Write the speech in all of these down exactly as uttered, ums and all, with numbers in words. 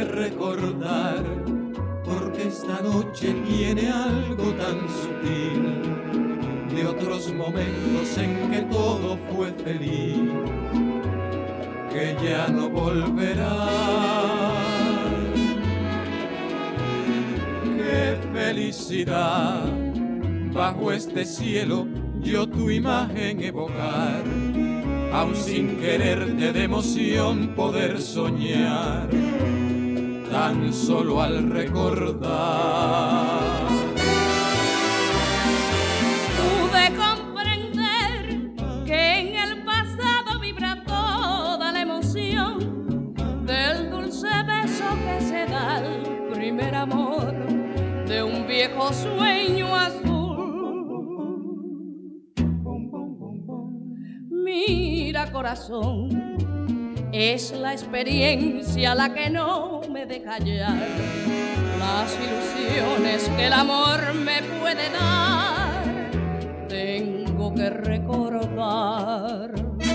recordar, porque esta noche tiene algo tan sutil de otros momentos en que todo fue feliz, que ya no volverá. ¡Qué felicidad! Bajo este cielo yo tu imagen evocar, aun sin quererte de emoción poder soñar, tan solo al recordar. Pude comprender que en el pasado vibra toda la emoción del dulce beso que se da al primer amor de un viejo sueño azul. Mira, corazón, es la experiencia la que no me deja hallar las ilusiones que el amor me puede dar. Tengo que recordar.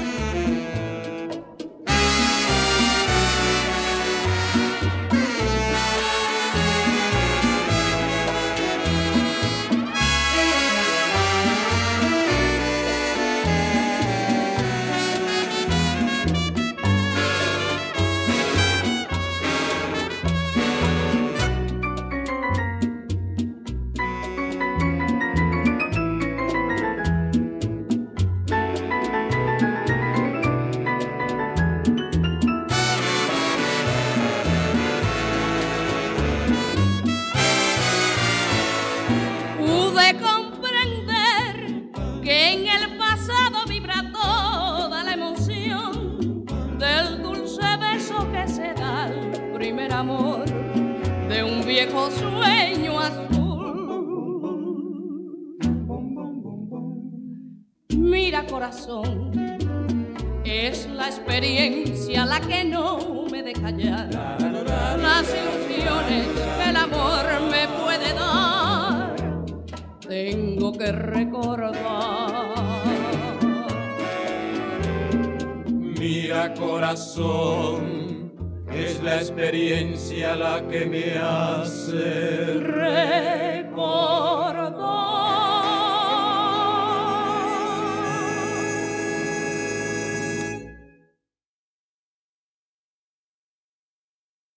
Amor de un viejo sueño azul. Mira, corazón, es la experiencia la que no me deja hallar las ilusiones que el amor me puede dar. Tengo que recordar. Mira, corazón, es la experiencia la que me hace recordar.